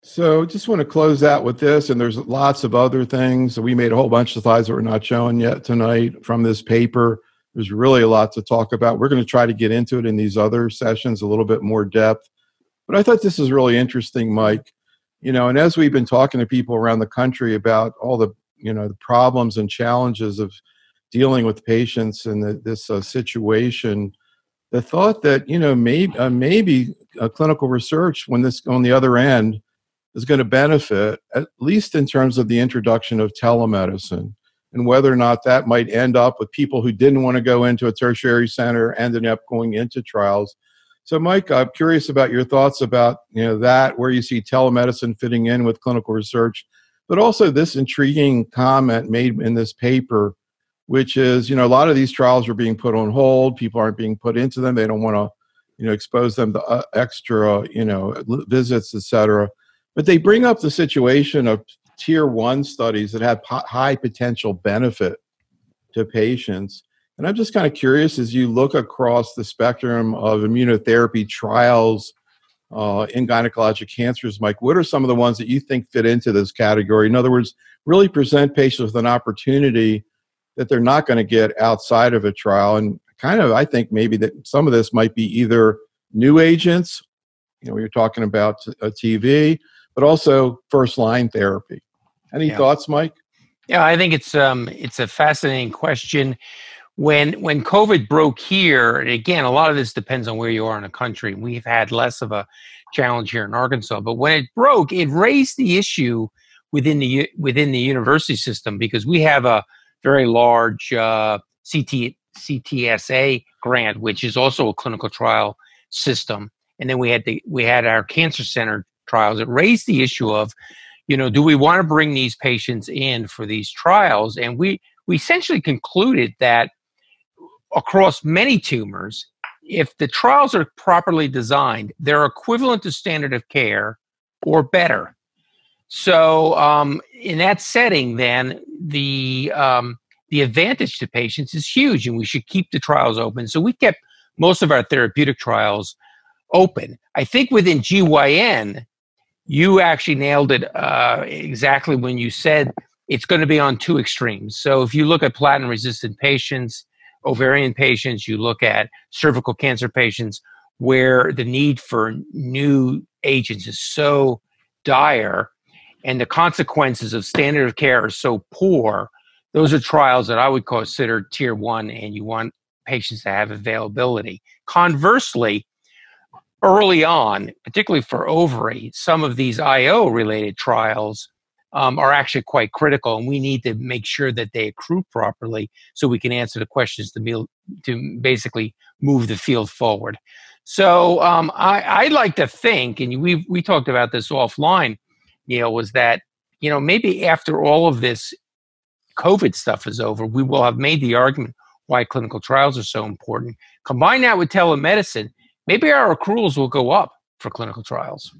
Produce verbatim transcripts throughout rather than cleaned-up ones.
So just want to close out with this, and there's lots of other things. We made a whole bunch of slides that we're not showing yet tonight from this paper. There's really a lot to talk about. We're going to try to get into it in these other sessions a little bit more depth. But I thought this is really interesting, Mike. You know, and as we've been talking to people around the country about all the, you know, the problems and challenges of dealing with patients in the, this uh, situation, the thought that, you know, maybe, uh, maybe uh, clinical research, when this on the other end, is going to benefit, at least in terms of the introduction of telemedicine, and whether or not that might end up with people who didn't want to go into a tertiary center ending up going into trials. So, Mike, I'm curious about your thoughts about, you know, that, where you see telemedicine fitting in with clinical research, but also this intriguing comment made in this paper, which is, you know, a lot of these trials are being put on hold. People aren't being put into them. They don't want to, you know, expose them to uh, extra, you know, visits, et cetera. But they bring up the situation of tier one studies that have po- high potential benefit to patients. And I'm just kind of curious, as you look across the spectrum of immunotherapy trials uh, in gynecologic cancers, Mike, what are some of the ones that you think fit into this category? In other words, really present patients with an opportunity that they're not going to get outside of a trial. And kind of, I think maybe that some of this might be either new agents, you know, we were talking about a T V, but also first-line therapy. Any yeah. thoughts, Mike? Yeah, I think it's um, it's a fascinating question. When when COVID broke here, and again, a lot of this depends on where you are in the country. We've had less of a challenge here in Arkansas, but when it broke, it raised the issue within the within the university system, because we have a very large uh, C T, C T S A grant, which is also a clinical trial system, and then we had the we had our cancer center trials. It raised the issue of, you know, do we want to bring these patients in for these trials? And we, we essentially concluded that across many tumors, if the trials are properly designed, they're equivalent to standard of care or better. So um, in that setting, then the um, the advantage to patients is huge, and we should keep the trials open. So we kept most of our therapeutic trials open. I think within G Y N, you actually nailed it uh, exactly when you said it's going to be on two extremes. So if you look at platinum-resistant patients, ovarian patients, you look at cervical cancer patients, where the need for new agents is so dire and the consequences of standard of care are so poor, those are trials that I would consider tier one, and you want patients to have availability. Conversely, early on, particularly for ovary, some of these I O-related trials um, are actually quite critical, and we need to make sure that they accrue properly so we can answer the questions to, be, to basically move the field forward. So um, I, I like to think, and we we talked about this offline, Neil, was that, you know, maybe after all of this COVID stuff is over, we will have made the argument why clinical trials are so important. Combine that with telemedicine, maybe our accruals will go up for clinical trials.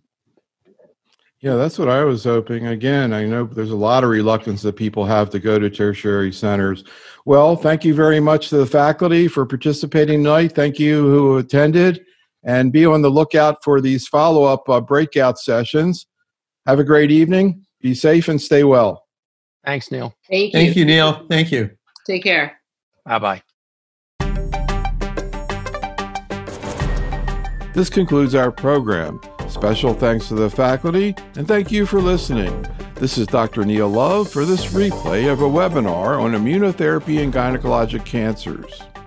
Yeah, that's what I was hoping. Again, I know there's a lot of reluctance that people have to go to tertiary centers. Well, thank you very much to the faculty for participating tonight. Thank you who attended, and be on the lookout for these follow-up uh, breakout sessions. Have a great evening. Be safe and stay well. Thanks, Neil. Thank you. Thank you, Neil. Thank you. Take care. Bye-bye. This concludes our program. Special thanks to the faculty, and thank you for listening. This is Doctor Neil Love for this replay of a webinar on immunotherapy and gynecologic cancers.